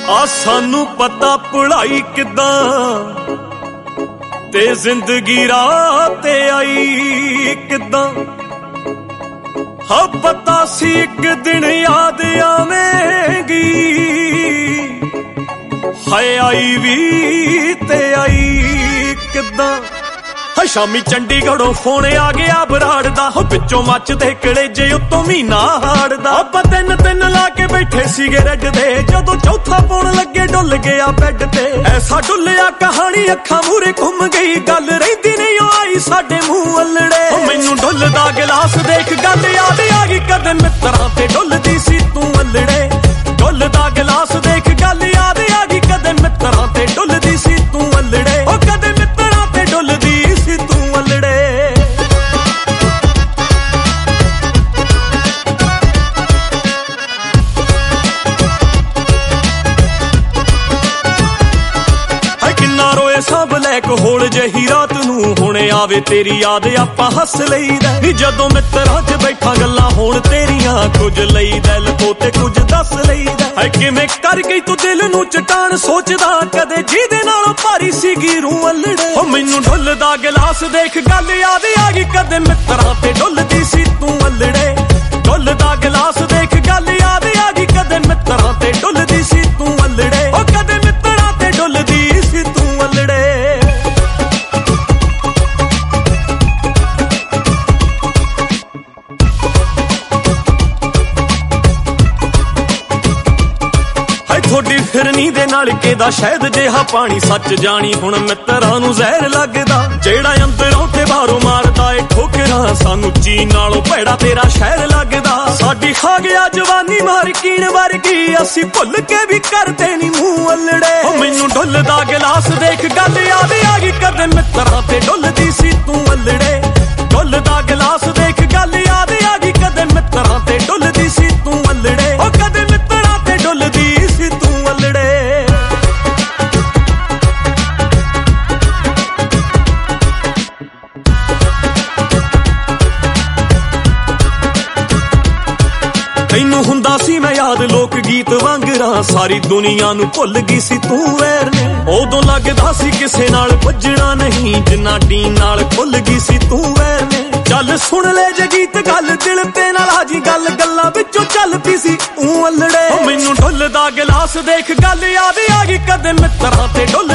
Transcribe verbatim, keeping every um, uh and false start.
ਆ ਸਾਨੂੰ ਪਤਾ ਪੜਾਈ ਕਿੱਦਾਂ ਤੇ ਜ਼ਿੰਦਗੀ ਰਾਹ ਤੇ ਆਈ ਕਿੱਦਾਂ। ਹਾਂ ਪਤਾ ਸੀ ਇੱਕ ਦਿਨ ਯਾਦ ਆਵੇਂਗੀ, ਹਾਏ ਆਈ ਵੀ ਤੇ ਆਈ ਕਿੱਦਾਂ। ਹਾਂ ਸ਼ਾਮੀ ਚੰਡੀਗੜ੍ਹੋਂ ਫੋਨ ਆ ਗਿਆ ਬਰਾੜ ਦਾ, ਹੋ ਵਿੱਚੋਂ ਮੱਚਦੇ ਕਲੇਜੇ ਉੱਤੋਂ ਮਹੀਨਾ ਹਾੜਦਾ। ਆਪਾਂ ਤਿੰਨ ਤਿੰਨ ਲਾ ਕੇ ਬੈਠੇ ਸੀਗੇ ਰੈਡ ਦੇ, ਜਦੋਂ ਚੌਥਾ ਪਾਉਣ ਲੱਗੇ ਡੁੱਲ ਗਿਆ ਬੈੱਡ ਤੇ। ਐਸਾ ਡੁੱਲਿਆ ਕਹਾਣੀ ਅੱਖਾਂ ਮੂਹਰੇ ਘੁੰਮ ਗਈ, ਗੱਲ ਰਹਿੰਦੀ ਨਹੀਂ ਉਹ ਆਈ ਸਾਡੇ ਮੂੰਹ ਅੱਲੜੇ। ਮੈਨੂੰ ਡੁੱਲਦਾ ਗਿਲਾਸ ਦੇਖ ਗੱਲ ਯਾਦ ਆ ਗਈ, ਕਦੇ ਮਿੱਤਰਾਂ ਤੇ ਡੁੱਲਦੀ ਸੀ ਤੂੰ ਅੱਲੜੇ। ਡੁੱਲਦਾ ਗਿਲਾਸ ਦੇਖ ਗੱਲ ਯਾਦ ਆ ਗਈ, ਕਦੇ ਮਿੱਤਰਾਂ ਤੇ ਡੁੱਲਦੀ ਸੀ ਤੂੰ ਅੱਲੜੇ। ਉਹ ਕਦੇ ਮਿੱਤਰਾਂ ਤੇ ਡੁੱਲਦੀ ਸੀ ਤੂੰ ਅੱਲੜੇ। ਕਿੰਨਾ ਰੋਏ ਸਭ ਲੈਕ ਹੋਲ ਜਹੀ ਰਾਤ ਨੂੰ, ਹੁਣ ਆਵੇ ਤੇਰੀ ਯਾਦ ਆਪਾਂ ਹੱਸ ਲਈਦਾ। ਜਦੋਂ ਮਿੱਤਰਾਂ 'ਚ ਬੈਠਾ ਗੱਲਾਂ ਹੋਣ ਤੇਰੀਆਂ, ਕੁਝ ਲਈਦਾ ਲਕੋ ਤੇ ਕੁਝ ਦੱਸ ਲਈਦਾ। ਹੈ ਕਿਵੇਂ ਕਰ ਗਈ ਤੂੰ ਦਿਲ ਨੂੰ ਚਟਾਨ, ਸੋਚਦਾ ਕਦੇ ਜਿਹਦੇ ਨਾਲੋਂ ਭਾਰੀ ਸੀਗੀ ਰੂਹ ਅੱਲੜੇ। ਉਹ ਮੈਨੂੰ ਡੁੱਲਦਾ ਗਿਲਾਸ ਦੇਖ ਗੱਲ ਯਾਦ ਆ ਗਈ, ਕਦੇ ਮਿੱਤਰਾਂ ਤੇ ਡੁੱਲਦੀ ਸੀ ਤੂੰ ਅੱਲੜੇ। ਡੁੱਲਦਾ ਗਿਲਾਸ ਦੇਖ ਗੱਲ ਯਾਦ ਆ ਗਈ, ਕਦੇ ਮਿੱਤਰਾਂ ਤੇ ਡੁੱਲਦੀ ਸੀ ਤੂੰ ਅੱਲੜੇ। ਉਹ ਕਦੇ ਮਿੱਤਰਾਂ ਤੇ ਡੁੱਲਦੀ ਸੀ ਤੂੰ ਅੱਲੜੇ। ਥੋੜੀ ਫਿਰਨੀ ਦੇ ਨਾਲ ਕਿਹਦਾ ਸ਼ਾਇਦ ਜਿਹਾ ਪਾਣੀ, ਸੱਚ ਜਾਣੀ ਹੁਣ ਮਿੱਤਰਾਂ ਨੂੰ ਜ਼ਹਿਰ ਲੱਗਦਾ। ਜਿਹੜਾ ਅੰਦਰੋਂ ਤੇ ਬਾਹਰੋਂ ਮਾਰਦਾ ਏ ਠੋਕਰਾਂ, ਸਾਨੂੰ ਚੀਨ ਨਾਲੋਂ ਭੈੜਾ ਤੇਰਾ ਸ਼ਹਿਰ ਲੱਗਦਾ। ਸਾਡੀ ਖਾ ਗਿਆ ਜਵਾਨੀ ਮਾਰ ਕੀਣ ਵਰਗੀ, ਅਸੀਂ ਭੁੱਲ ਕੇ ਵੀ ਕਰਦੇ ਨੀ ਮੂੰਹ ਅੱਲੜੇ। ਉਹ ਮੈਨੂੰ ਡੁੱਲਦਾ ਗਿਲਾਸ ਦੇਖ ਗੱਲ ਯਾਦ ਆ ਗਈ, ਕਦੇ ਮਿੱਤਰਾਂ ਤੇ ਡੁੱਲਦੀ ਸੀ ਤੂੰ ਅੱਲੜੇ। ਡੁੱਲਦਾ ਗਿਲਾਸ ਦੇਖ ਗੱਲ ਯਾਦ ਆ ਗਈ, ਕਦੇ ਮਿੱਤਰਾਂ ਤੇ ਡੁੱਲਦੀ ਸੀ ਤੂੰ ਅੱਲੜੇ। ਉਹ ਕਦੇ ਮਿੱਤਰਾਂ ਤੇ ਡੁੱਲਦੀ ਸੀ ਤੂੰ ਅੱਲੜੇ। ਤੈਨੂੰ ਹੁੰਦਾ ਸੀ ਮੈਂ ਯਾਦ ਲੋਕ ਗੀਤ ਵਾਂਗਰਾਂ, ਸਾਰੀ ਦੁਨੀਆ ਨੂੰ ਭੁੱਲ ਗਈ ਸੀ ਤੂੰ ਵੈਰ ਨੇ। ਉਦੋਂ ਲੱਗਦਾ ਸੀ ਕਿਸੇ ਨਾਲ ਵੱਜਣਾ ਨਹੀਂ, ਜਿੰਨਾ ਡੀਨ ਨਾਲ ਖੁੱਲ ਗਈ ਸੀ ਤੂੰ ਵੈਰ ਨੇ। ਚੱਲ ਸੁਣ ਲੈ ਜੇ ਗੀਤ ਗੱਲ ਦਿਲ ਤੇ ਨਾਲ ਹਾਜੀ, ਗੱਲ ਗੱਲਾਂ ਵਿੱਚੋਂ ਚੱਲ ਪਈ ਸੀ ਊਂ ਅੱਲੜੇ। ਮੈਨੂੰ ਡੁੱਲਦਾ ਗਿਲਾਸ ਦੇਖ ਗੱਲ ਯਾਦ ਆ ਗਈ, ਕਦੇ ਮਿੱਤਰਾਂ ਤੇ ਡੁੱਲ